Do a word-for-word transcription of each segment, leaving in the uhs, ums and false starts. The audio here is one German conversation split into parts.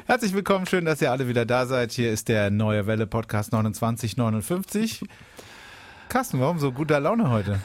Herzlich willkommen, schön, dass ihr alle wieder da seid. Hier ist der Neue Welle Podcast neunundzwanzig neunundfünfzig. Carsten, warum so guter Laune heute?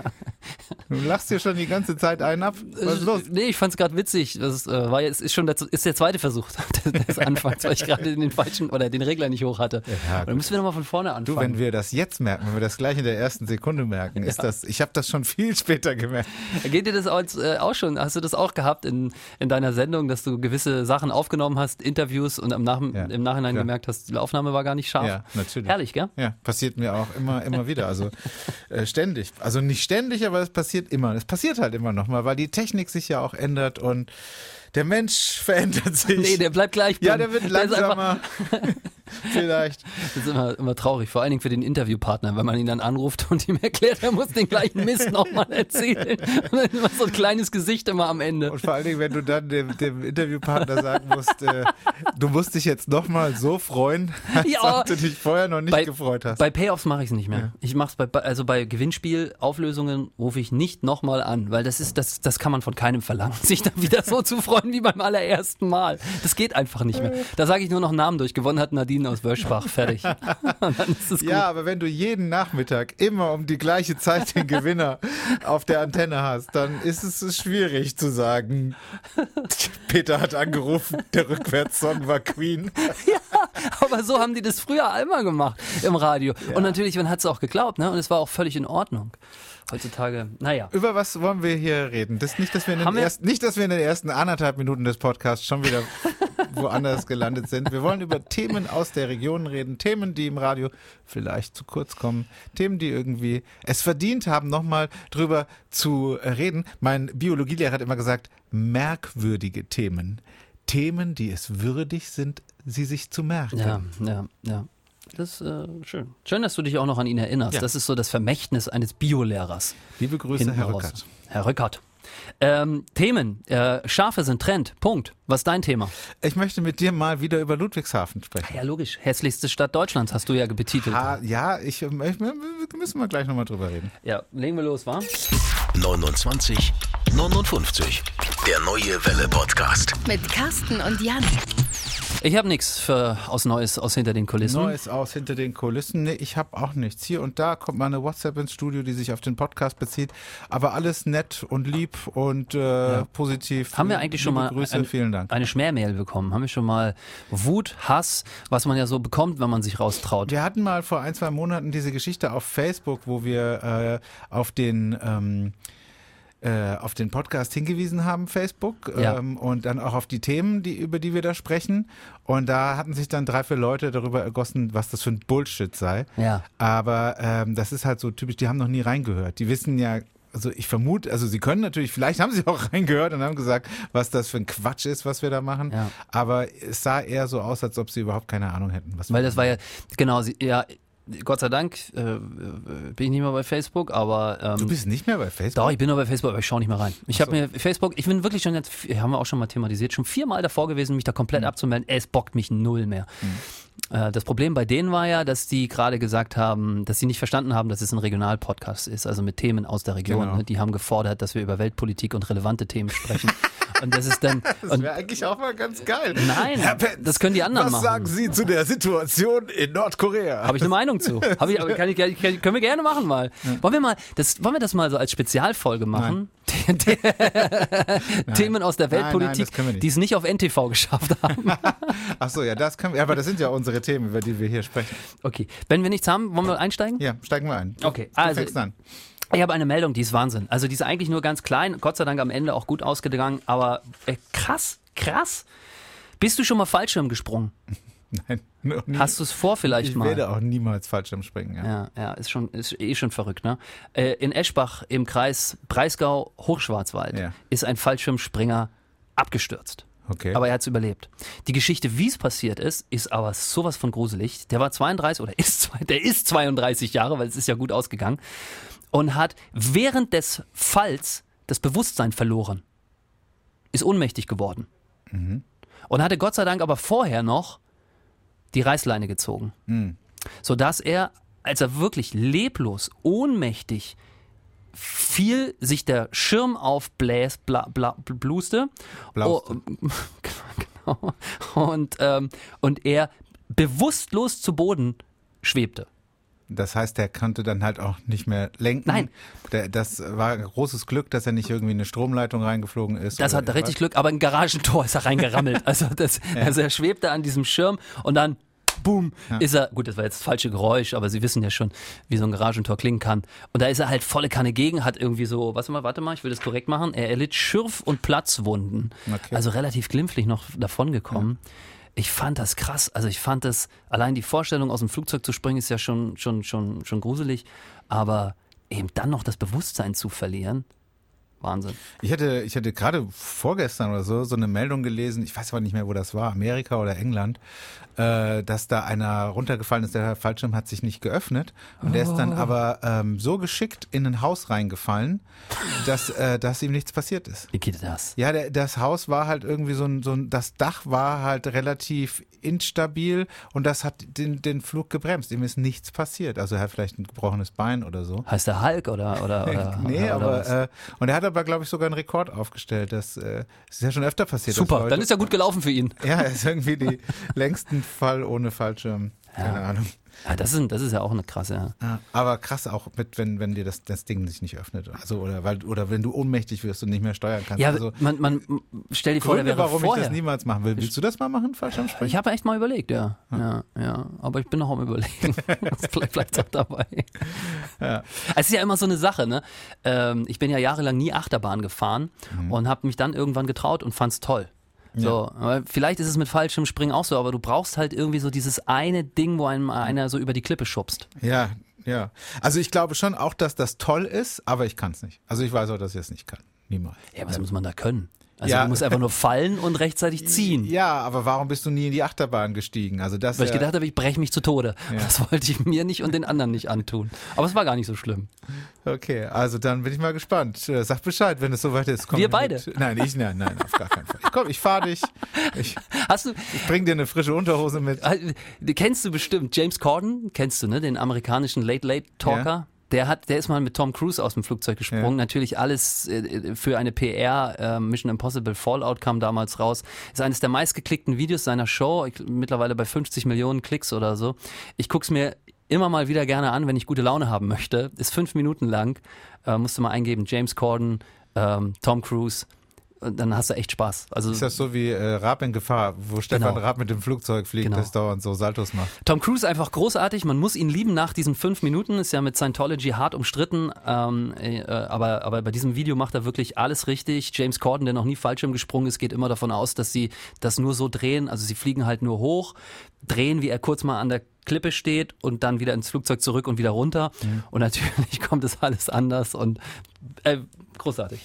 Du lachst dir schon die ganze Zeit einen ab. Was ist los? Nee, ich fand's gerade witzig. Das äh, war jetzt ist schon der, ist der zweite Versuch des Anfangs, weil ich gerade den falschen oder den Regler nicht hoch hatte. Ja, dann müssen wir nochmal von vorne anfangen. Du, wenn wir das jetzt merken, wenn wir das gleich in der ersten Sekunde merken, ist ja. das. Ich habe das schon viel später gemerkt. Geht dir das auch, äh, auch schon? Hast du das auch gehabt in, in deiner Sendung, dass du gewisse Sachen aufgenommen hast, Interviews und am Nach- ja. im Nachhinein ja. gemerkt hast, die Aufnahme war gar nicht scharf? Ja, natürlich. Herrlich, gell? Ja, passiert mir auch immer, immer wieder. Also äh, ständig. Also nicht ständig, aber es passiert immer. Es passiert halt immer noch mal, weil die Technik sich ja auch ändert und der Mensch verändert sich. Nee, der bleibt gleich. Ja, der wird langsamer. Vielleicht. Das ist immer, immer traurig, vor allen Dingen für den Interviewpartner, wenn man ihn dann anruft und ihm erklärt, er muss den gleichen Mist nochmal erzählen. Und dann immer so ein kleines Gesicht immer am Ende. Und vor allen Dingen, wenn du dann dem, dem Interviewpartner sagen musst, äh, du musst dich jetzt nochmal so freuen, als ja, ob du dich vorher noch nicht bei, gefreut hast. Bei Payoffs mache ich es nicht mehr. Ja. Ich mache es bei, also bei Gewinnspielauflösungen rufe ich nicht nochmal an, weil das ist, das, das kann man von keinem verlangen, sich dann wieder so zu freuen wie beim allerersten Mal. Das geht einfach nicht mehr. Da sage ich nur noch Namen durch. Gewonnen hat Nadine aus Wöschbach. Fertig. Und dann ist es gut. Ja, aber wenn du jeden Nachmittag immer um die gleiche Zeit den Gewinner auf der Antenne hast, dann ist es schwierig zu sagen, Peter hat angerufen, der Rückwärtssong war Queen. Ja, aber so haben die das früher einmal gemacht im Radio. Ja. Und natürlich, man hat es auch geglaubt, ne? Und es war auch völlig in Ordnung. Heutzutage, naja. Über was wollen wir hier reden? Das nicht, dass wir in den, wir ersten, nicht, dass wir in den ersten anderthalb Minuten des Podcasts schon wieder woanders gelandet sind. Wir wollen über Themen aus der Region reden, Themen, die im Radio vielleicht zu kurz kommen, Themen, die irgendwie es verdient haben, nochmal drüber zu reden. Mein Biologielehrer hat immer gesagt, merkwürdige Themen. Themen, die es würdig sind, sie sich zu merken. Ja, ja, ja. Das ist äh, schön. Schön, dass du dich auch noch an ihn erinnerst. Ja. Das ist so das Vermächtnis eines Biolehrers. Liebe Grüße, Hinten Herr raus. Rückert. Herr Rückert. Ähm, Themen. Äh, Schafe sind Trend. Punkt. Was ist dein Thema? Ich möchte mit dir mal wieder über Ludwigshafen sprechen. Ja, logisch. Hässlichste Stadt Deutschlands hast du ja betitelt. Ha, ja, ich, ich müssen wir gleich nochmal drüber reden. Ja, legen wir los, wa? neunundzwanzig neunundfünfzig. Der Neue Welle Podcast. Mit Carsten und Jan. Ich habe nichts für aus Neues aus hinter den Kulissen. Neues aus hinter den Kulissen. Nee, ich habe auch nichts. Hier und da kommt mal eine WhatsApp ins Studio, die sich auf den Podcast bezieht. Aber alles nett und lieb und äh, ja. positiv. Haben wir eigentlich schon mal Grüße, ein, vielen Dank. eine Schmähmail bekommen? Haben wir schon mal Wut, Hass, was man ja so bekommt, wenn man sich raustraut? Wir hatten mal vor ein, zwei Monaten diese Geschichte auf Facebook, wo wir äh, auf den... Ähm, auf den Podcast hingewiesen haben, Facebook, ja. ähm, und dann auch auf die Themen, die, über die wir da sprechen. Und da hatten sich dann drei, vier Leute darüber ergossen, was das für ein Bullshit sei. Ja. Aber ähm, das ist halt so typisch, die haben noch nie reingehört. Die wissen ja, also ich vermute, also sie können natürlich, vielleicht haben sie auch reingehört und haben gesagt, was das für ein Quatsch ist, was wir da machen. Ja. Aber es sah eher so aus, als ob sie überhaupt keine Ahnung hätten. Was Weil das war ja, genau, sie, ja, Gott sei Dank äh, bin ich nicht mehr bei Facebook, aber... Ähm, du bist nicht mehr bei Facebook? Doch, ich bin noch bei Facebook, aber ich schaue nicht mehr rein. Ich so. habe mir Facebook, ich bin wirklich schon jetzt, haben wir auch schon mal thematisiert, schon viermal davor gewesen, mich da komplett mhm. abzumelden. Es bockt mich null mehr. Mhm. Äh, das Problem bei denen war ja, dass die gerade gesagt haben, dass sie nicht verstanden haben, dass es ein Regionalpodcast ist, also mit Themen aus der Region. Genau. Ne? Die haben gefordert, dass wir über Weltpolitik und relevante Themen sprechen. Und das ist dann... Das wäre eigentlich auch mal ganz geil. Nein, Herr Penz, das können die anderen was machen. Was sagen Sie zu der Situation in Nordkorea? Habe ich eine Meinung zu. Hab ich, kann ich, kann, können wir gerne machen mal. Ja. Wollen wir mal, das, wollen wir das mal so als Spezialfolge machen? Themen aus der Weltpolitik, nein, nein, die es nicht auf N T V geschafft haben. Ach so, ja, das können wir. Aber das sind ja unsere Themen, über die wir hier sprechen. Okay, wenn wir nichts haben, wollen wir einsteigen? Ja, steigen wir ein. Okay, du also fängst an. Ich habe eine Meldung, die ist Wahnsinn. Also die ist eigentlich nur ganz klein, Gott sei Dank am Ende auch gut ausgegangen, aber äh, krass, krass. Bist du schon mal Fallschirm gesprungen? Nein, noch nie. Hast du es vor vielleicht ich mal? Ich werde auch niemals Fallschirm springen. Ja, ja, ja ist, schon, ist eh schon verrückt. Ne? Äh, in Eschbach im Kreis Breisgau-Hochschwarzwald ja. ist ein Fallschirmspringer abgestürzt. Okay. Aber er hat es überlebt. Die Geschichte, wie es passiert ist, ist aber sowas von gruselig. Der war zweiunddreißig oder ist, der ist zweiunddreißig Jahre, weil es ist ja gut ausgegangen. Und hat während des Falls das Bewusstsein verloren. Ist ohnmächtig geworden. Mhm. Und hatte Gott sei Dank aber vorher noch die Reißleine gezogen. Mhm. Sodass er, als er wirklich leblos, ohnmächtig fiel, sich der Schirm aufbläst, bla, bla, bluste. Blauste. Oh, und, ähm, und er bewusstlos zu Boden schwebte. Das heißt, der konnte dann halt auch nicht mehr lenken. Nein. Der, das war großes Glück, dass er nicht irgendwie in eine Stromleitung reingeflogen ist. Das hat richtig Glück, aber ein Garagentor ist er reingerammelt. Also, das, ja. also er schwebte an diesem Schirm und dann boom, ja. ist er, gut, das war jetzt das falsche Geräusch, aber Sie wissen ja schon, wie so ein Garagentor klingen kann. Und da ist er halt volle Kanne gegen, hat irgendwie so, warte mal, warte mal, ich will das korrekt machen, er erlitt Schürf- und Platzwunden. Okay. Also relativ glimpflich noch davon gekommen. Ja. Ich fand das krass, also ich fand das, allein die Vorstellung aus dem Flugzeug zu springen ist ja schon, schon, schon, schon gruselig, aber eben dann noch das Bewusstsein zu verlieren, Wahnsinn. Ich hatte, ich hatte gerade vorgestern oder so so eine Meldung gelesen, ich weiß aber nicht mehr, wo das war, Amerika oder England, äh, dass da einer runtergefallen ist, der Fallschirm hat sich nicht geöffnet und oh. der ist dann aber ähm, so geschickt in ein Haus reingefallen, dass, äh, dass ihm nichts passiert ist. Wie geht das? Ja, der, das Haus war halt irgendwie so ein, so ein, das Dach war halt relativ instabil und das hat den, den Flug gebremst. Ihm ist nichts passiert. Also er hat vielleicht ein gebrochenes Bein oder so. Heißt der Hulk oder? oder, oder nee, oder, aber, oder äh, und er hat aber, glaube ich, sogar einen Rekord aufgestellt. Das, äh, das ist ja schon öfter passiert. Super, dann ist ja gut gelaufen für ihn. Ja, er ist irgendwie die längsten Fall ohne Fallschirm. Keine ja. Ahnung. Ja, das ist, das ist ja auch eine krasse. Ja. Ja, aber krass auch mit, wenn, wenn dir das, das Ding sich nicht öffnet. Also, oder, weil, oder wenn du ohnmächtig wirst und nicht mehr steuern kannst. Ja, also, man, man stell dir vor, der wäre warum vorher. ich das niemals machen will. Willst du das mal machen, Fallschirmspringen? Ich habe echt mal überlegt, ja. ja. Ja, aber ich bin noch am Überlegen. Das bleibt vielleicht auch dabei. Ja. Es ist ja immer so eine Sache, ne? Ich bin ja jahrelang nie Achterbahn gefahren mhm. und habe mich dann irgendwann getraut und fand's toll. So, ja. Vielleicht ist es mit Fallschirmspringen auch so, aber du brauchst halt irgendwie so dieses eine Ding, wo einem einer so über die Klippe schubst. Ja, ja. Also ich glaube schon auch, dass das toll ist, aber ich kann es nicht. Also ich weiß auch, dass ich es nicht kann. Niemals. Ja, was ja. muss man da können? Also ja. du musst einfach nur fallen und rechtzeitig ziehen. Ja, aber warum bist du nie in die Achterbahn gestiegen? Also das Weil ich ja gedacht habe, ich breche mich zu Tode. Ja. Das wollte ich mir nicht und den anderen nicht antun. Aber es war gar nicht so schlimm. Okay, also dann bin ich mal gespannt. Sag Bescheid, wenn es soweit ist. Komm Wir beide? Mit. Nein, ich, nein, nein, auf gar keinen Fall. Ich komm, ich fahre dich. Ich, Hast du, ich bring dir eine frische Unterhose mit. Kennst du bestimmt James Corden? Kennst du, ne? Den amerikanischen Late-Late-Talker? Ja. Der hat, der ist mal mit Tom Cruise aus dem Flugzeug gesprungen. Ja. Natürlich alles äh, für eine P R. Äh, Mission Impossible Fallout kam damals raus. Ist eines der meistgeklickten Videos seiner Show. Ich, mittlerweile bei fünfzig Millionen Klicks oder so. Ich guck's mir immer mal wieder gerne an, wenn ich gute Laune haben möchte. Ist fünf Minuten lang. Äh, musst du mal eingeben. James Corden, ähm, Tom Cruise. Dann hast du echt Spaß. Also ist das so wie äh, Raab in Gefahr, wo Stefan genau. Raab mit dem Flugzeug fliegt, genau. das dauernd so Saltos macht? Tom Cruise einfach großartig, man muss ihn lieben nach diesen fünf Minuten, ist ja mit Scientology hart umstritten, ähm, äh, aber, aber bei diesem Video macht er wirklich alles richtig. James Corden, der noch nie Fallschirm gesprungen ist, geht immer davon aus, dass sie das nur so drehen, also sie fliegen halt nur hoch, drehen, wie er kurz mal an der Klippe steht und dann wieder ins Flugzeug zurück und wieder runter mhm. und natürlich kommt es alles anders und äh, großartig.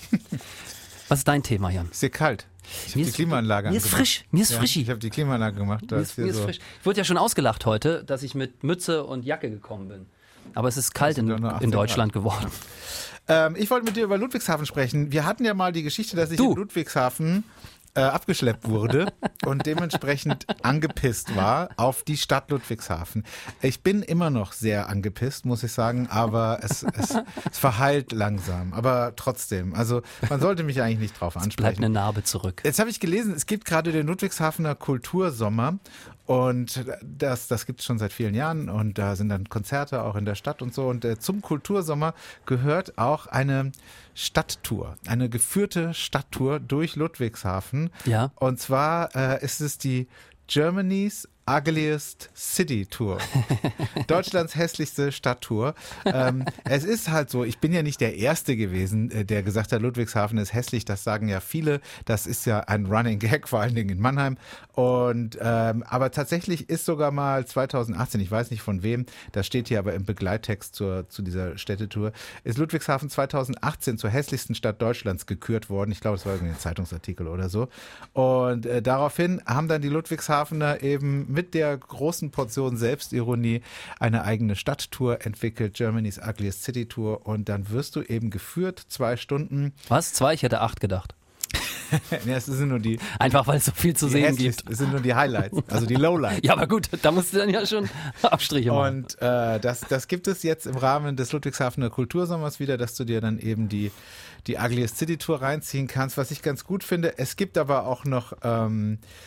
Was ist dein Thema, Jan? Ist dir kalt? Ich habe die Klimaanlage Mir ist angemacht. frisch, mir ist ja, frischi. Ich habe die Klimaanlage gemacht. Mir ist, mir ist so frisch. Ich wurde ja schon ausgelacht heute, dass ich mit Mütze und Jacke gekommen bin. Aber es ist kalt in, in Deutschland Grad. geworden. Ähm, ich wollte mit dir über Ludwigshafen sprechen. Wir hatten ja mal die Geschichte, dass ich du. in Ludwigshafen äh, abgeschleppt wurde und dementsprechend angepisst war auf die Stadt Ludwigshafen. Ich bin immer noch sehr angepisst, muss ich sagen, aber es, es, es verheilt langsam. Aber trotzdem, also man sollte mich eigentlich nicht drauf ansprechen. Es bleibt eine Narbe zurück. Jetzt habe ich gelesen, es gibt gerade den Ludwigshafener Kultursommer und das, das gibt es schon seit vielen Jahren und da sind dann Konzerte auch in der Stadt und so und äh, zum Kultursommer gehört auch eine Stadttour, eine geführte Stadttour durch Ludwigshafen. Ja. Und zwar äh, ist es die Germany's Ugliest City Tour. Deutschlands hässlichste Stadttour. Ähm, es ist halt so, ich bin ja nicht der Erste gewesen, äh, der gesagt hat, Ludwigshafen ist hässlich. Das sagen ja viele. Das ist ja ein Running Gag, vor allen Dingen in Mannheim. Und ähm, aber tatsächlich ist sogar mal zweitausendachtzehn, ich weiß nicht von wem, das steht hier aber im Begleittext zur, zu dieser Städtetour, ist Ludwigshafen zweitausendachtzehn zur hässlichsten Stadt Deutschlands gekürt worden. Ich glaube, es war irgendwie ein Zeitungsartikel oder so. Und äh, daraufhin haben dann die Ludwigshafener eben mit der großen Portion Selbstironie eine eigene Stadttour entwickelt, Germany's Ugliest City Tour. Und dann wirst du eben geführt, zwei Stunden. Was? Zwei? Ich hätte acht gedacht. Ja, es sind nur die. Einfach weil es so viel zu sehen gibt. Es sind nur die Highlights, also die Lowlights. Ja, aber gut, da musst du dann ja schon Abstriche machen. Und äh, das, das gibt es jetzt im Rahmen des Ludwigshafener Kultursommers wieder, dass du dir dann eben die, die Ugliest City Tour reinziehen kannst, was ich ganz gut finde. Es gibt aber auch noch ähm,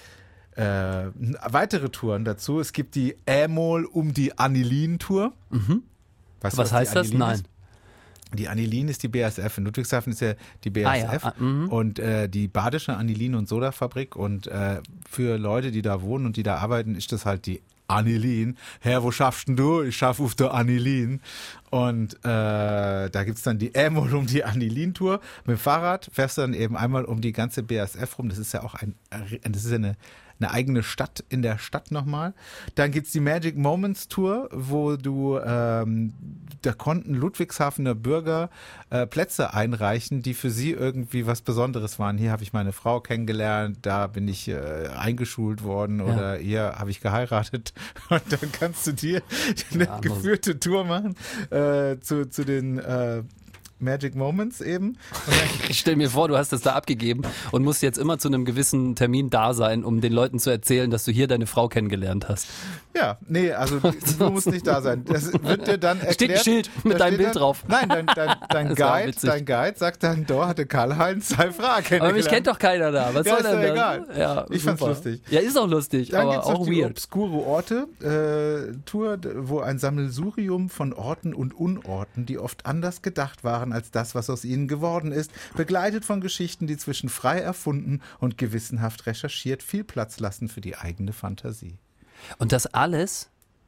äh, weitere Touren dazu. Es gibt die Ämol um die Annelien-Tour. Mhm. Weißt du, Was heißt das? Nein. Ist? Die Annelien ist die B A S F. In Ludwigshafen ist ja die B A S F. Ah, ja. ah, und äh, die Badische Anilin- und Sodafabrik. Und äh, für Leute, die da wohnen und die da arbeiten, ist das halt die Annelien. Herr, wo schaffst denn du? Ich schaff auf der Annelien. Und äh, da gibt's dann die Ämol um die Annelien-Tour. Mit dem Fahrrad fährst du dann eben einmal um die ganze B A S F rum. Das ist ja auch ein, das ist ja eine eine eigene Stadt in der Stadt nochmal. Dann gibt's die Magic Moments Tour, wo du, ähm, da konnten Ludwigshafener Bürger äh, Plätze einreichen, die für sie irgendwie was Besonderes waren. Hier habe ich meine Frau kennengelernt, da bin ich äh, eingeschult worden oder ja. hier habe ich geheiratet. Und dann kannst du dir eine ja, geführte Tour machen äh, zu, zu den äh, Magic Moments eben. Ich stell mir vor, du hast das da abgegeben und musst jetzt immer zu einem gewissen Termin da sein, um den Leuten zu erzählen, dass du hier deine Frau kennengelernt hast. Ja, nee, also du musst nicht da sein. Das wird dir dann erklärt. Steht ein Schild mit deinem Bild dann, drauf. Nein, dein, dein, dein, Guide, dein Guide sagt dann, da hatte Karl-Heinz seine Frau kennengelernt. Aber mich kennt doch keiner da. Was ja, soll denn ist doch egal. Ja, ich super. fand's lustig. Ja, ist auch lustig, dann aber gibt's auch noch die weird. obskure Orte äh, Tour, wo ein Sammelsurium von Orten und Unorten, die oft anders gedacht waren als das, was aus ihnen geworden ist, begleitet von Geschichten, die zwischen frei erfunden und gewissenhaft recherchiert viel Platz lassen für die eigene Fantasie. Und das alles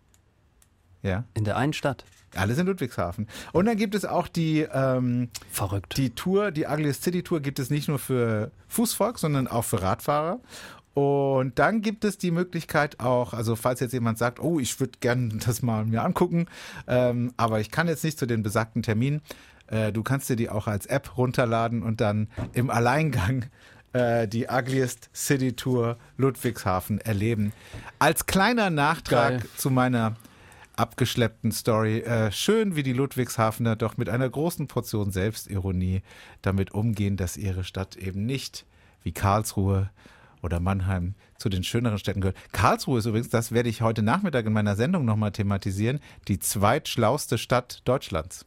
ja. in der einen Stadt. Alles in Ludwigshafen. Und dann gibt es auch die ähm, Verrückt. Die Tour, die Ugliest City Tour gibt es nicht nur für Fußvolk, sondern auch für Radfahrer. Und dann gibt es die Möglichkeit auch, also falls jetzt jemand sagt, oh, ich würde gerne das mal mir angucken, ähm, aber ich kann jetzt nicht zu den besagten Terminen, äh, du kannst dir die auch als App runterladen und dann im Alleingang äh, die Ugliest City Tour Ludwigshafen erleben. Als kleiner Nachtrag Geil. zu meiner abgeschleppten Story. Äh, schön, wie die Ludwigshafener doch mit einer großen Portion Selbstironie damit umgehen, dass ihre Stadt eben nicht wie Karlsruhe oder Mannheim zu den schöneren Städten gehört. Karlsruhe ist übrigens, das werde ich heute Nachmittag in meiner Sendung nochmal thematisieren, die zweitschlauste Stadt Deutschlands.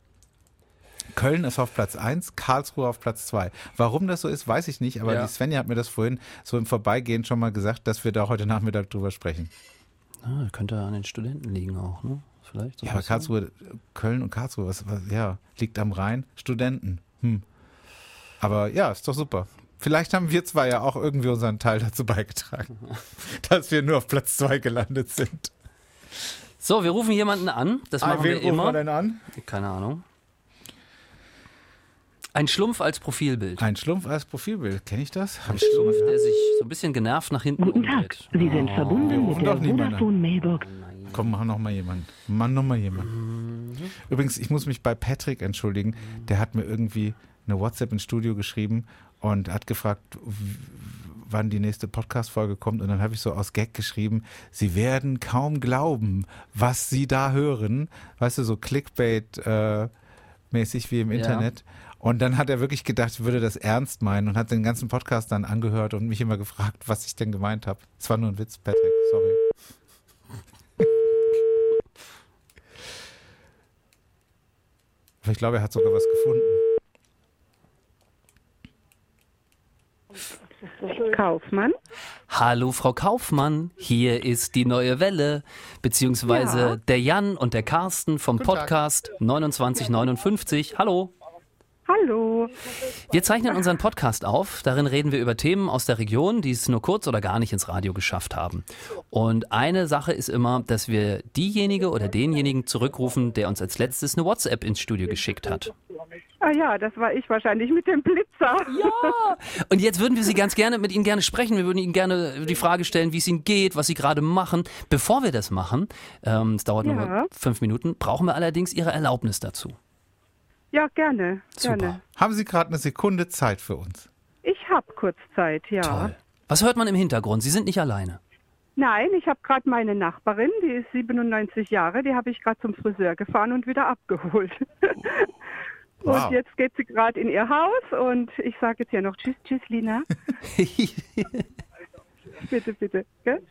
Köln ist auf Platz eins, Karlsruhe auf Platz zwei. Warum das so ist, weiß ich nicht, aber ja. die Svenja hat mir das vorhin so im Vorbeigehen schon mal gesagt, dass wir da heute Nachmittag drüber sprechen. Ah, könnte an den Studenten liegen auch, ne? Vielleicht. So ja, aber Karlsruhe, Köln und Karlsruhe, was, was, ja, liegt am Rhein, Studenten. Hm. Aber ja, ist doch super. Vielleicht haben wir zwei ja auch irgendwie unseren Teil dazu beigetragen, dass wir nur auf Platz zwei gelandet sind. So, wir rufen jemanden an. Das machen ah, wir wen immer. rufen wir denn an? Keine Ahnung. Ein Schlumpf als Profilbild. Ein Schlumpf als Profilbild, kenne ich das? Ein Schlumpf, der sich so ein bisschen genervt nach hinten Guten umdreht. Tag, Sie sind Oh. verbunden mit der Vodafone Mailbox. Komm, mach noch mal jemanden. Mann, noch mal jemanden. Mhm. Übrigens, ich muss mich bei Patrick entschuldigen. Der hat mir irgendwie eine WhatsApp ins Studio geschrieben und hat gefragt, w- wann die nächste Podcast-Folge kommt. Und dann habe ich so aus Gag geschrieben, Sie werden kaum glauben, was Sie da hören. Weißt du, so Clickbait-mäßig wie im Internet. Ja. Und dann hat er wirklich gedacht, ich würde das ernst meinen und hat den ganzen Podcast dann angehört und mich immer gefragt, was ich denn gemeint habe. Es war nur ein Witz, Patrick, sorry. Aber ich glaube, er hat sogar was gefunden. Kaufmann? Hallo Frau Kaufmann, hier ist die neue Welle, beziehungsweise Ja. der Jan und der Carsten vom Guten Tag. Podcast neunundzwanzig neunundfünfzig. Hallo. Hallo. Wir zeichnen unseren Podcast auf. Darin reden wir über Themen aus der Region, die es nur kurz oder gar nicht ins Radio geschafft haben. Und eine Sache ist immer, dass wir diejenige oder denjenigen zurückrufen, der uns als letztes eine WhatsApp ins Studio geschickt hat. Ah ja, das war ich wahrscheinlich mit dem Blitzer. Ja! Und jetzt würden wir Sie ganz gerne mit Ihnen gerne sprechen. Wir würden Ihnen gerne die Frage stellen, wie es Ihnen geht, was Sie gerade machen. Bevor wir das machen, ähm, es dauert Ja. nur fünf Minuten, brauchen wir allerdings Ihre Erlaubnis dazu. Ja, gerne. Super. gerne. Haben Sie gerade eine Sekunde Zeit für uns? Ich habe kurz Zeit, ja. Toll. Was hört man im Hintergrund? Sie sind nicht alleine. Nein, ich habe gerade meine Nachbarin, die ist siebenundneunzig Jahre, die habe ich gerade zum Friseur gefahren und wieder abgeholt. Wow. Und jetzt geht sie gerade in ihr Haus und ich sage jetzt hier noch Tschüss, Tschüss, Lina. Bitte, bitte. Gell?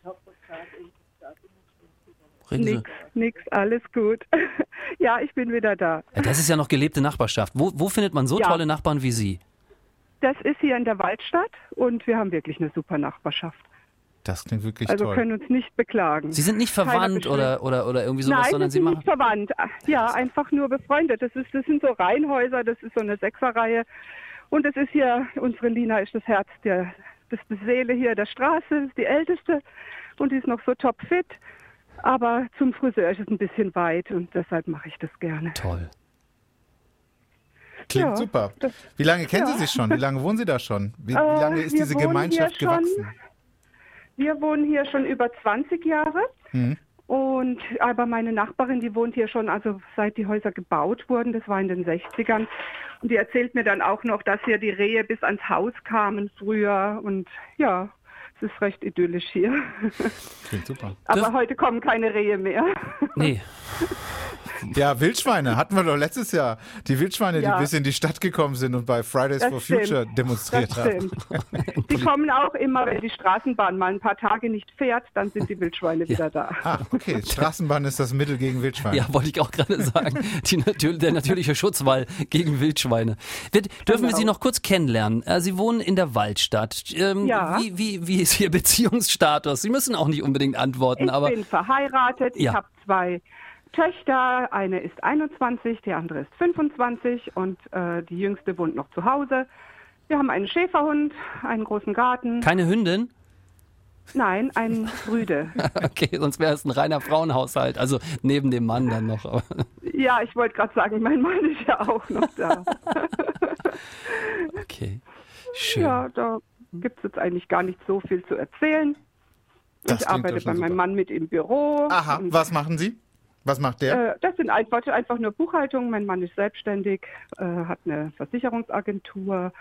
Reden Sie. Nix, nix, alles gut. Ja, ich bin wieder da. Ja, das ist ja noch gelebte Nachbarschaft. Wo, wo findet man so Ja. tolle Nachbarn wie Sie? Das ist hier in der Waldstadt und wir haben wirklich eine super Nachbarschaft. Das klingt wirklich Also toll. können uns nicht beklagen. Sie sind nicht Keiner verwandt beschwert- oder, oder, oder irgendwie sowas, Nein, sondern wir Sie sind machen... nicht verwandt. Ja, einfach nur befreundet. Das, ist, das sind so Reihenhäuser, das ist so eine Sechserreihe. Und das ist hier, unsere Lina ist das Herz, der, das ist die Seele hier der Straße, ist die Älteste. Und die ist noch so topfit. Aber zum Friseur ist es ein bisschen weit und deshalb mache ich das gerne. Toll. Klingt Ja, super. das- Wie lange kennen ja. Sie sich schon? Wie lange wohnen Sie da schon? Wie, wie Äh, lange ist wir diese wohnen Gemeinschaft hier schon- gewachsen? Wir wohnen hier schon über zwanzig Jahre. Mhm. Und aber meine Nachbarin, die wohnt hier schon, also seit die Häuser gebaut wurden, das war in den sechzigern. Und die erzählt mir dann auch noch, dass hier die Rehe bis ans Haus kamen früher. Und ja, es ist recht idyllisch hier. Klingt super. Aber Dürf- heute kommen keine Rehe mehr. Nee, Ja, Wildschweine hatten wir doch letztes Jahr. Die Wildschweine, Ja. die bis in die Stadt gekommen sind und bei Fridays Das for stimmt. Future Das demonstriert haben. stimmt. Die kommen auch immer, wenn die Straßenbahn mal ein paar Tage nicht fährt, dann sind die Wildschweine wieder da. Ah, okay. Straßenbahn ist das Mittel gegen Wildschweine. ja, wollte ich auch gerade sagen. Die natür der natürliche Schutzwall gegen Wildschweine. Wir, dürfen wir Genau. Sie noch kurz kennenlernen? Äh, Sie wohnen in der Waldstadt. Ähm, Ja. Wie, wie, wie ist Ihr Beziehungsstatus? Sie müssen auch nicht unbedingt antworten, Ich aber bin verheiratet, ich Ja. habe zwei Töchter, eine ist einundzwanzig, die andere ist fünfundzwanzig und äh, die jüngste wohnt noch zu Hause. Wir haben einen Schäferhund, einen großen Garten. keine Hündin? Nein, einen Rüde. Okay, sonst wäre es ein reiner Frauenhaushalt. Also neben dem Mann dann noch. Aber Ja, ich wollte gerade sagen, mein Mann ist ja auch noch da. okay, schön. Ja, da gibt es jetzt eigentlich gar nicht so viel zu erzählen. Das ich klingt arbeite doch schon bei meinem super. Mann mit im Büro. Aha, Und, was machen Sie? Was macht der? äh, das sind einfach, einfach nur Buchhaltung. Mein Mann ist selbstständig, äh, hat eine Versicherungsagentur.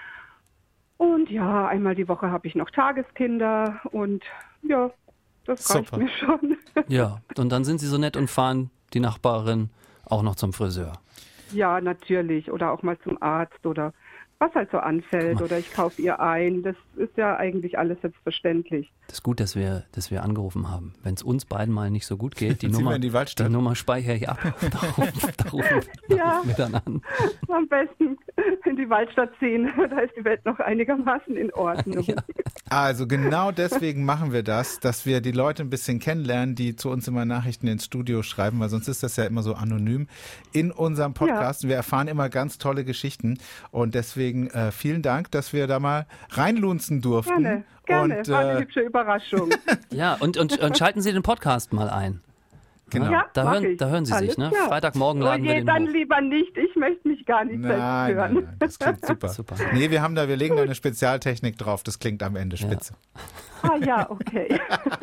Und ja, einmal die Woche habe ich noch Tageskinder und ja, das reicht Super. mir schon. Ja, und dann sind Sie so nett und fahren die Nachbarin auch noch zum Friseur. Ja, natürlich. Oder auch mal zum Arzt oder was halt so anfällt. Oder ich kaufe ihr ein. Das ist ja eigentlich alles selbstverständlich. Das ist gut, dass wir, dass wir angerufen haben. Wenn es uns beiden mal nicht so gut geht, die Ziehen wir Nummer, in die Waldstadt. die Nummer speichere ich ab. Da rufen, da rufen, da Ja. rufen wir dann an. Am besten in die Waldstadt ziehen. Da ist die Welt noch einigermaßen in Ordnung. Ja. Also genau deswegen machen wir das, dass wir die Leute ein bisschen kennenlernen, die zu uns immer Nachrichten ins Studio schreiben, weil sonst ist das ja immer so anonym in unserem Podcast. Wir erfahren immer ganz tolle Geschichten und deswegen äh, vielen Dank, dass wir da mal reinlunzen durften. Gerne, gerne. Und, War eine äh, hübsche Überraschung. Ja, und, und, und schalten Sie den Podcast mal ein. Genau. Ja, Da mach hören, ich. da hören Sie Alles sich, ne? klar. Freitagmorgen Oh laden wir je, den dann hoch. lieber nicht. Ich möchte mich gar nicht selbst Nein, hören. nein, nein, das klingt super. Super. Nee, wir haben da, wir legen da eine Spezialtechnik drauf, das klingt am Ende spitze. Ah ja, okay.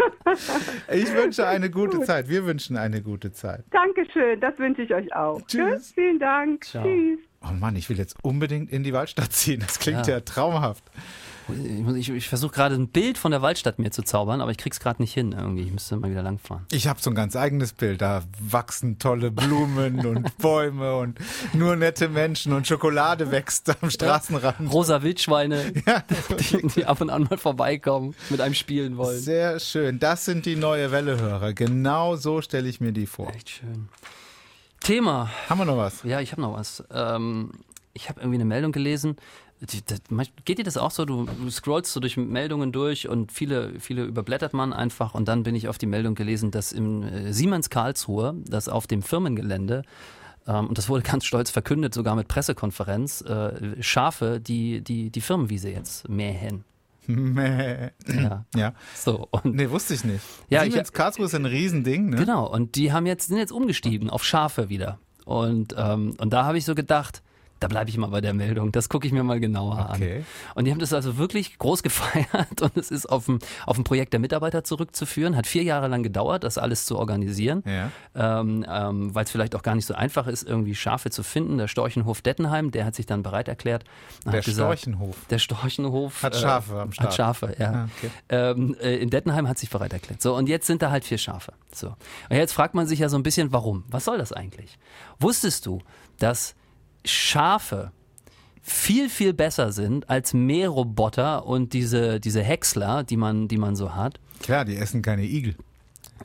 Ich wünsche eine gute Zeit, wir wünschen eine gute Zeit. Dankeschön, das wünsche ich euch auch. Tschüss. Vielen Dank. Ciao. Tschüss. Oh Mann, ich will jetzt unbedingt in die Waldstadt ziehen, das klingt ja, Ja. traumhaft. Ich, ich, ich versuche gerade ein Bild von der Waldstadt mir zu zaubern, aber ich krieg's gerade nicht hin irgendwie. Ich müsste mal wieder langfahren. Ich habe so ein ganz eigenes Bild. Da wachsen tolle Blumen und Bäume und nur nette Menschen und Schokolade wächst am Straßenrand. Rosa Wildschweine, Ja, die, die ab und an mal vorbeikommen, mit einem spielen wollen. sehr schön. Das sind die neue Welle-Hörer. Genau so stelle ich mir die vor. Echt schön. Thema. Haben wir noch was? Ja, ich habe noch was. Ähm, ich habe irgendwie eine Meldung gelesen. Die, das, geht dir das auch so? Du, du scrollst so durch Meldungen durch und viele, viele überblättert man einfach und dann bin ich auf die Meldung gelesen, dass im äh, Siemens Karlsruhe, dass auf dem Firmengelände, ähm, und das wurde ganz stolz verkündet, sogar mit Pressekonferenz, äh, Schafe, die, die die Firmenwiese jetzt mähen. Mäh. Ja. Ja. So, und Nee, wusste ich nicht. Ja, Siemens ich- Karlsruhe ist ein Riesending, ne? genau, und die haben jetzt, sind jetzt umgestiegen auf Schafe wieder. Und, ähm, und da habe ich so gedacht, da bleibe ich mal bei der Meldung, das gucke ich mir mal genauer Okay. an. Und die haben das also wirklich groß gefeiert und es ist auf ein, auf ein Projekt der Mitarbeiter zurückzuführen, hat vier Jahre lang gedauert, das alles zu organisieren, Ja. ähm, ähm, weil es vielleicht auch gar nicht so einfach ist, irgendwie Schafe zu finden. Der Storchenhof Dettenheim, der hat sich dann bereit erklärt. und Der hat gesagt, Storchenhof. Der Storchenhof Hat Schafe am Start. Hat Schafe, ja. Ah, okay. Ähm, äh, in Dettenheim hat sich bereit erklärt. So, und jetzt sind da halt vier Schafe. So. Und jetzt fragt man sich ja so ein bisschen, warum? Was soll das eigentlich? Wusstest du, dass Schafe viel, viel besser sind als Mähroboter und diese, diese Häcksler, die man, die man so hat? Klar, die essen keine Igel.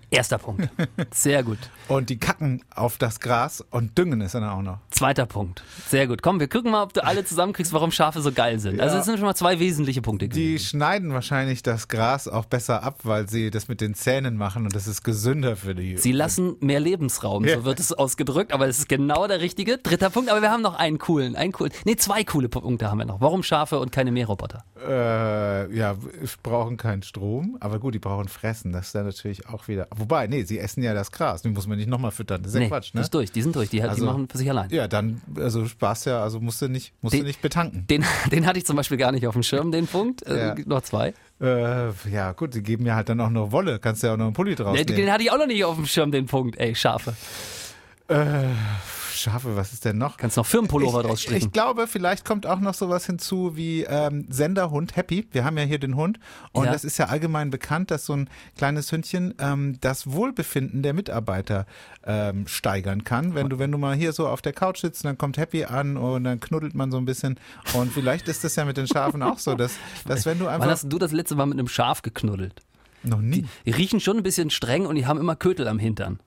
Erster Punkt. Sehr gut. Und die kacken auf das Gras und düngen es dann auch noch. Zweiter Punkt. Sehr gut. Komm, wir gucken mal, ob du alle zusammenkriegst, warum Schafe so geil sind. Ja. Also es sind schon mal zwei wesentliche Punkte Die gewesen. schneiden wahrscheinlich das Gras auch besser ab, weil sie das mit den Zähnen machen und das ist gesünder für die. Sie lassen mehr Lebensraum, Ja. so wird es ausgedrückt, aber es ist genau der richtige. Dritter Punkt, aber wir haben noch einen coolen, einen coolen. Nee, zwei coole Punkte haben wir noch. Warum Schafe und keine Mähroboter? Äh, ja, brauchen keinen Strom, aber gut, die brauchen Fressen. Das ist dann natürlich auch wieder. Wobei, nee, sie essen ja das Gras. Die muss man nicht nochmal füttern. Das ist ja Nee, Quatsch, ne? das ist durch, die sind durch, die, die Also- machen für sich allein. Ja, dann, also Spaß ja, also musst du nicht, musst Den- du nicht betanken. Den, den hatte ich zum Beispiel gar nicht auf dem Schirm, den Punkt. Äh, Ja. Noch zwei. Äh, ja, gut, die geben ja halt dann auch noch Wolle. Kannst du ja auch noch einen Pulli draus Den, nehmen. den hatte ich auch noch nicht auf dem Schirm, den Punkt. Ey, Schafe. Äh, Schafe, was ist denn noch? Kannst noch Firmenpullover draus Ich, stricken. ich glaube, vielleicht kommt auch noch sowas hinzu wie ähm, Senderhund Happy. Wir haben ja hier den Hund und Ja. das ist ja allgemein bekannt, dass so ein kleines Hündchen ähm, das Wohlbefinden der Mitarbeiter ähm, steigern kann. Wenn du, wenn du mal hier so auf der Couch sitzt, dann kommt Happy an und dann knuddelt man so ein bisschen. Und vielleicht ist das ja mit den Schafen auch so, dass, dass wenn du Wann einfach hast du das letzte Mal mit einem Schaf geknuddelt? noch nie. Die riechen schon ein bisschen streng und die haben immer Kötel am Hintern.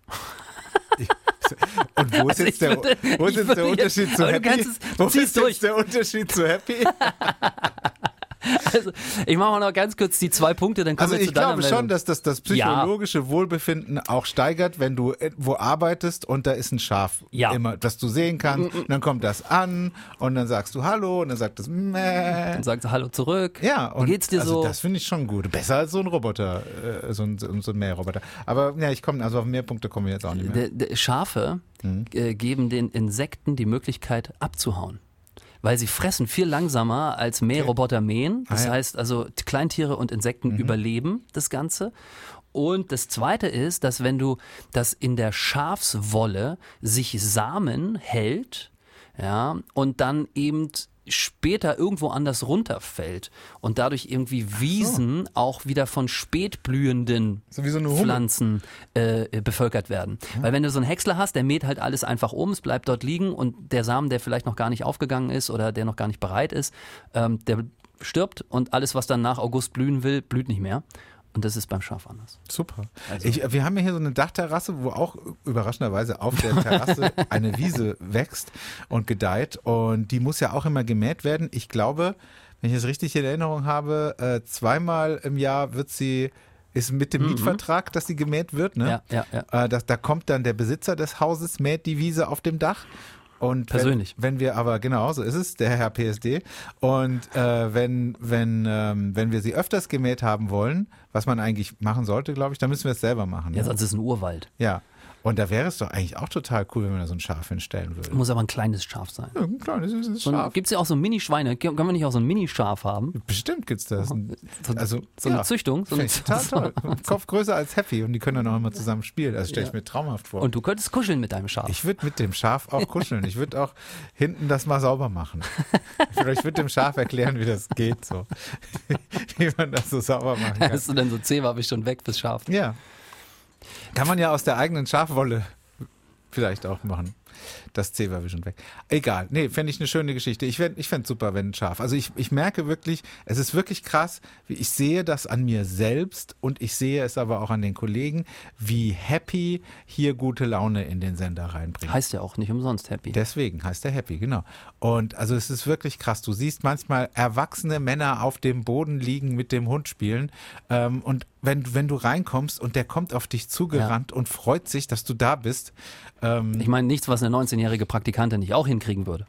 Und wo ist Also jetzt ich der, würde- wo ist ich jetzt würde der jetzt- Unterschied zu aber du Happy? kannst es- Wo zieh's ist durch. jetzt der Unterschied zu Happy? Also, ich mache mal noch ganz kurz die zwei Punkte, dann kommen Also wir zu ich deiner glaube Meldung. schon, dass das das psychologische Wohlbefinden auch steigert, wenn du wo arbeitest und da ist ein Schaf Ja. immer, das du sehen kannst. Und dann kommt das an und dann sagst du Hallo und dann sagt es Mäh. Dann sagt sie Hallo zurück. Ja, und Wie geht's dir also so? das finde ich schon gut. Besser als so ein Roboter, äh, so ein, so ein Mähroboter. Aber ja, ich komme, also auf mehr Punkte kommen wir jetzt auch nicht mehr. Der, der Schafe Mhm. äh, geben den Insekten die Möglichkeit abzuhauen. Weil sie fressen viel langsamer als Mähroboter mähen. Das Ah, ja. heißt also, t- Kleintiere und Insekten überleben das Ganze. Und das Zweite ist, dass wenn du das in der Schafswolle sich Samen hält, ja, und dann eben später irgendwo anders runterfällt und dadurch irgendwie Wiesen auch wieder von spätblühenden So wie so eine Hummel. Pflanzen äh, bevölkert werden. Weil wenn du so einen Häcksler hast, der mäht halt alles einfach um, es bleibt dort liegen und der Samen, der vielleicht noch gar nicht aufgegangen ist oder der noch gar nicht bereit ist, ähm, der stirbt und alles, was dann nach August blühen will, blüht nicht mehr. Und das ist beim Schaf anders. Super. Also- Ich, wir haben ja hier so eine Dachterrasse, wo auch überraschenderweise auf der Terrasse eine Wiese wächst und gedeiht. Und die muss ja auch immer gemäht werden. Ich glaube, wenn ich es richtig in Erinnerung habe, äh, zweimal im Jahr wird sie, ist mit dem Mietvertrag, dass sie gemäht wird. Ne? Ja, ja, ja. Äh, das, da kommt dann der Besitzer des Hauses, mäht die Wiese auf dem Dach. Und Persönlich. Wenn, wenn wir aber, genau, so ist es, der Herr P S D. Und äh, wenn, wenn, ähm, wenn wir sie öfters gemäht haben wollen, was man eigentlich machen sollte, glaube ich, dann müssen wir es selber machen. Ja, Ja. sonst ist es ein Urwald. ja. Und da wäre es doch eigentlich auch total cool, wenn man da so ein Schaf hinstellen würde. Muss aber ein kleines Schaf sein. Ja, ein kleines, süßes So Schaf. Gibt es ja auch so Mini-Schweine. Können wir nicht auch so ein Mini-Schaf haben? Bestimmt gibt's das. So, Also, so eine ja. Züchtung. So eine, Finde ich total toll. Kopf größer als Happy und die können dann auch immer zusammen spielen. Das stelle ich Ja. mir traumhaft vor. Und du könntest kuscheln mit deinem Schaf. Ich würde mit dem Schaf auch kuscheln. Ich würde auch hinten das mal sauber machen. Ich würde ich würd dem Schaf erklären, wie das geht, so. Wie man das so sauber machen kann. Hast du denn so Zeh, war ich schon weg fürs Schaf. Ja. Kann man ja aus der eigenen Schafwolle vielleicht auch machen. Das C war schon weg. Egal. Nee, fände ich eine schöne Geschichte. Ich, fänd- ich fände es super, wenn ein Schaf. Also ich, ich merke wirklich, es ist wirklich krass, wie ich sehe das an mir selbst und ich sehe es aber auch an den Kollegen, wie Happy hier gute Laune in den Sender reinbringt. Heißt ja auch nicht umsonst Happy. Deswegen heißt er Happy, genau. Und also es ist wirklich krass. Du siehst manchmal erwachsene Männer auf dem Boden liegen, mit dem Hund spielen. Ähm, und wenn, wenn du reinkommst und der kommt auf dich zugerannt und freut sich, dass du da bist. Ähm, Ich meine, nichts, was eine neunzehnjährige Praktikantin nicht auch hinkriegen würde.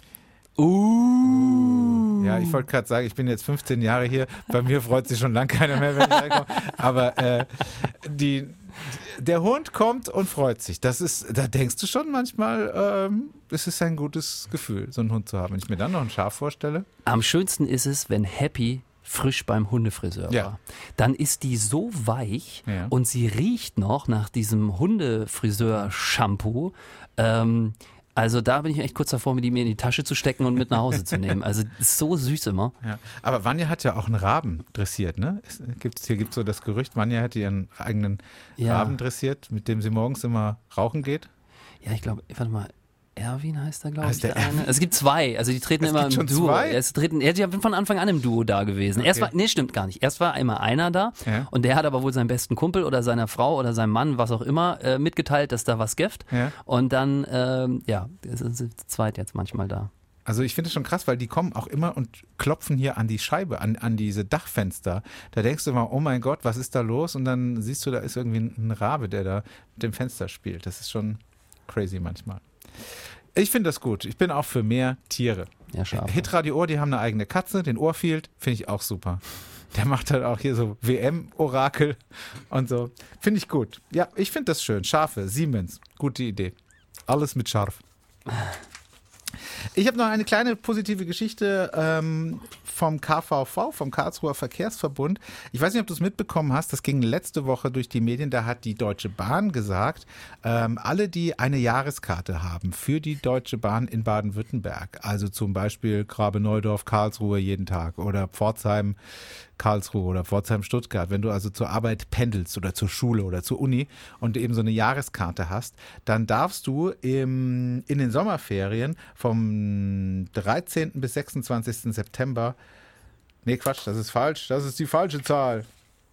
Uh. Ja, ich wollte gerade sagen, ich bin jetzt fünfzehn Jahre hier. Bei mir freut sich schon lange keiner mehr, wenn ich reinkomme. Aber äh, die, der Hund kommt und freut sich. Das ist, da denkst du schon manchmal, ähm, es ist ein gutes Gefühl, so einen Hund zu haben. Wenn ich mir dann noch ein Schaf vorstelle. Am schönsten ist es, wenn Happy frisch beim Hundefriseur Ja. war. Dann ist die so weich Ja. und sie riecht noch nach diesem Hundefriseur-Shampoo. Ähm, also da bin ich echt kurz davor, mir die mir in die Tasche zu stecken und mit nach Hause zu nehmen. Also ist so süß immer. Ja. Aber Vanja hat ja auch einen Raben dressiert, ne? Es gibt's, hier gibt es so das Gerücht, Vanja hätte ihren eigenen Ja. Raben dressiert, mit dem sie morgens immer rauchen geht. Ja, ich glaube, warte mal, Erwin heißt er, glaube Heißt ich. der Der eine. Es gibt zwei, also die treten Es immer gibt im schon Duo. zwei? Es treten, ja, die sind von Anfang an im Duo da gewesen. Erst Okay. war, nee, stimmt gar nicht. Erst war immer einer da Ja. und der hat aber wohl seinem besten Kumpel oder seiner Frau oder seinem Mann, was auch immer, äh, mitgeteilt, dass da was gibt. Ja. Und dann, ähm, ja, sind sie zu zweit jetzt manchmal da. Also ich finde es schon krass, weil die kommen auch immer und klopfen hier an die Scheibe, an, an diese Dachfenster. Da denkst du immer, oh mein Gott, was ist da los? Und dann siehst du, da ist irgendwie ein Rabe, der da mit dem Fenster spielt. Das ist schon crazy manchmal. Ich finde das gut. Ich bin auch für mehr Tiere. Ja, Schafe. Hitradio Ohr, die haben eine eigene Katze, den Ohrfield, finde ich auch super. Der macht halt auch hier so W M-Orakel und so. Finde ich gut. Ja, ich finde das schön. Schafe, Siemens, gute Idee. Alles mit Scharf. Ich habe noch eine kleine positive Geschichte ähm, vom K V V, vom Karlsruher Verkehrsverbund. Ich weiß nicht, ob du es mitbekommen hast, das ging letzte Woche durch die Medien, da hat die Deutsche Bahn gesagt, ähm, alle, die eine Jahreskarte haben für die Deutsche Bahn in Baden-Württemberg, also zum Beispiel Grabe-Neudorf, Karlsruhe jeden Tag oder Pforzheim, Karlsruhe oder Pforzheim-Stuttgart, wenn du also zur Arbeit pendelst oder zur Schule oder zur Uni und eben so eine Jahreskarte hast, dann darfst du im, in den Sommerferien vom dreizehnten bis sechsundzwanzigsten September, nee Quatsch, das ist falsch, das ist die falsche Zahl.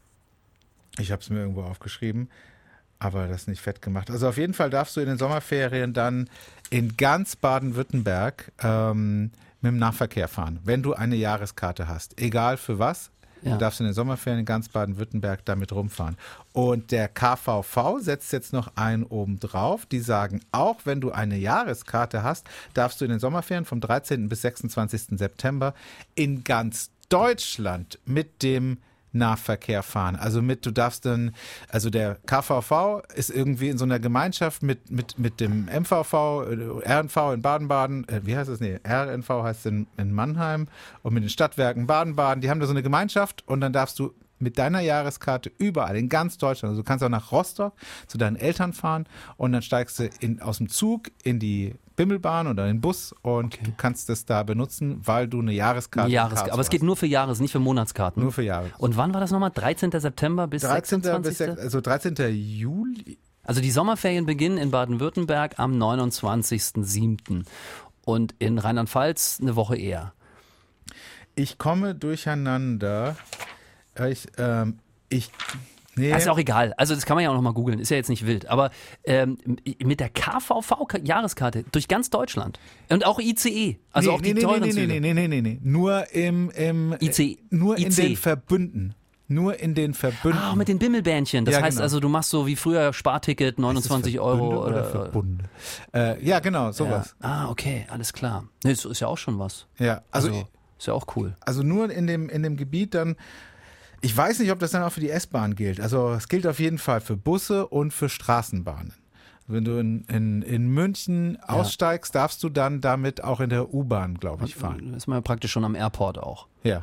Ich habe es mir irgendwo aufgeschrieben, aber das nicht fett gemacht. Also auf jeden Fall darfst du in den Sommerferien dann in ganz Baden-Württemberg ähm, mit dem Nahverkehr fahren, wenn du eine Jahreskarte hast, egal für was. Ja. Du darfst in den Sommerferien in ganz Baden-Württemberg damit rumfahren. Und der K V V setzt jetzt noch einen oben drauf. Die sagen, auch wenn du eine Jahreskarte hast, darfst du in den Sommerferien vom dreizehnten bis sechsundzwanzigsten September in ganz Deutschland mit dem Nahverkehr fahren. Also mit, du darfst dann, also der K V V ist irgendwie in so einer Gemeinschaft mit, mit, mit dem M V V, R N V in Baden-Baden, äh, wie heißt es? Nee, R N V heißt es in, in Mannheim und mit den Stadtwerken Baden-Baden, die haben da so eine Gemeinschaft und dann darfst du mit deiner Jahreskarte überall in ganz Deutschland, also du kannst auch nach Rostock zu deinen Eltern fahren und dann steigst du in, aus dem Zug in die Bimmelbahn oder in den Bus und Okay. du kannst das da benutzen, weil du eine Jahreskarte Eine Jahreskarte. Aber es geht nur für Jahres, nicht für Monatskarten. Nur für Jahre. Und wann war das nochmal? dreizehnten September bis dreizehnten bis sechsundzwanzigsten sech- also dreizehnten Juli. Also die Sommerferien beginnen in Baden-Württemberg am neunundzwanzigsten siebten und in Rheinland-Pfalz eine Woche eher. Ich komme durcheinander. Ich, ähm, ich, nee. Das ist auch egal. Also das kann man ja auch nochmal googeln, ist ja jetzt nicht wild. Aber ähm, mit der K V V-Jahreskarte durch ganz Deutschland und auch I C E, also nee, auch die nee, teuren nee, nee, Züge. nee, nee, nee, nee, nee. Nur im, im I C E. nur in I C E. den Verbünden. Nur in den Verbünden. Ah, mit den Bimmelbähnchen. Das Ja, heißt genau. also, du machst so wie früher Sparticket, neunundzwanzig Euro. oder, oder Verbunde. Äh, ja, genau, ja. sowas. Ah, okay, alles klar. Nee, das ist ja auch schon was. Ja, also, Also, ist ja auch cool. also nur in dem, in dem Gebiet dann. Ich weiß nicht, ob das dann auch für die S-Bahn gilt. Also es gilt auf jeden Fall für Busse und für Straßenbahnen. Wenn du in, in, in München aussteigst, darfst du dann damit auch in der U-Bahn, glaube ich, fahren. Ist man ja praktisch schon am Airport auch. Ja.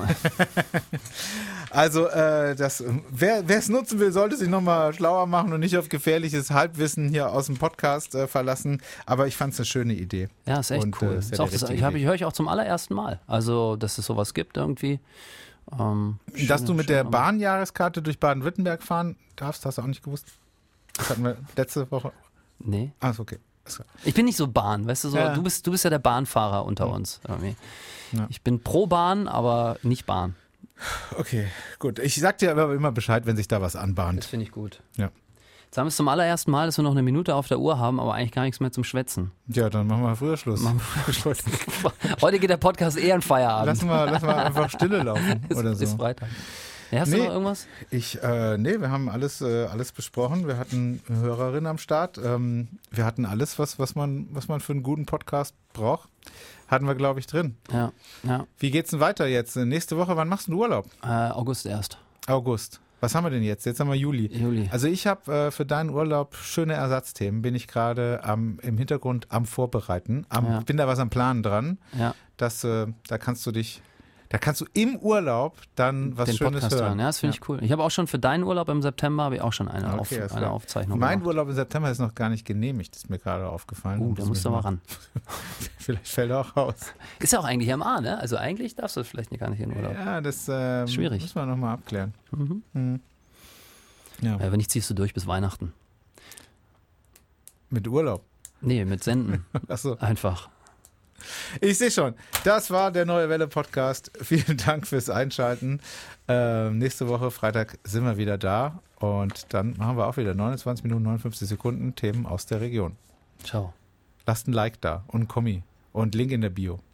Also äh, das, wer es nutzen will, sollte sich nochmal schlauer machen und nicht auf gefährliches Halbwissen hier aus dem Podcast äh, verlassen. Aber ich fand es eine schöne Idee. Ja, ist echt Und, cool. äh, ist ja ist auch die das, richtige ich hab- Idee. ich höre ich auch zum allerersten Mal. Also, dass es sowas gibt irgendwie. Ähm, Dass schöne- du mit der schöne- Bahnjahreskarte durch Baden-Württemberg fahren darfst, hast du auch nicht gewusst. Das hatten wir letzte Woche. Nee. Ah, ist okay. Ist klar. Ich bin nicht so Bahn, weißt du so, Ja. du bist du bist ja der Bahnfahrer unter uns. Irgendwie. Ja. Ich bin pro Bahn, aber nicht Bahn. Okay, gut. Ich sag dir aber immer Bescheid, wenn sich da was Das anbahnt. finde ich gut. Ja. Jetzt haben wir es zum allerersten Mal, dass wir noch eine Minute auf der Uhr haben, aber eigentlich gar nichts mehr zum Schwätzen. Ja, dann machen wir früher Schluss. Machen Heute geht der Podcast eher in Feierabend. Lass mal, lass mal einfach Stille laufen ist, oder so. ist Freitag. Ja, hast Nee. du noch irgendwas? Ich, äh, nee, wir haben alles, äh, alles besprochen. Wir hatten eine Hörerin am Start. Ähm, wir hatten alles, was, was, man, was man für einen guten Podcast braucht. Hatten wir, glaube ich, drin. Ja, ja. Wie geht's denn weiter jetzt? Nächste Woche, wann machst du Urlaub? Äh, August erst. August. Was haben wir denn jetzt? Jetzt haben wir Juli. Juli. Also ich habe äh, für deinen Urlaub schöne Ersatzthemen. Bin ich gerade am im Hintergrund am Vorbereiten. Am, Ja. Bin da was am Planen dran. Ja, Das, äh, da kannst du dich, da kannst du im Urlaub dann was den Schönes Podcast hören. hören. Ja, das finde ich cool. Ich habe auch schon für deinen Urlaub im September habe ich auch schon eine, Okay, Auf, alles eine klar. Aufzeichnung Mein gemacht. Urlaub im September ist noch gar nicht genehmigt, ist mir gerade aufgefallen. Uh, Muss da ich musst du mal- aber ran. Vielleicht fällt er auch raus. Ist ja auch eigentlich M A, ne? Also eigentlich darfst du vielleicht gar nicht in Urlaub. Ja, das ähm, Schwierig. müssen wir nochmal abklären. Mhm. Hm. Ja. Ja, wenn nicht, ziehst du durch bis Weihnachten. Mit Urlaub. Nee, mit Senden. Ach so. Einfach. Ich sehe schon. Das war der Neue Welle Podcast. Vielen Dank fürs Einschalten. Ähm, nächste Woche, Freitag, sind wir wieder da. Und dann machen wir auch wieder neunundzwanzig Minuten, neunundfünfzig Sekunden Themen aus der Region. Ciao. Lasst ein Like da und ein Kommi und Link in der Bio.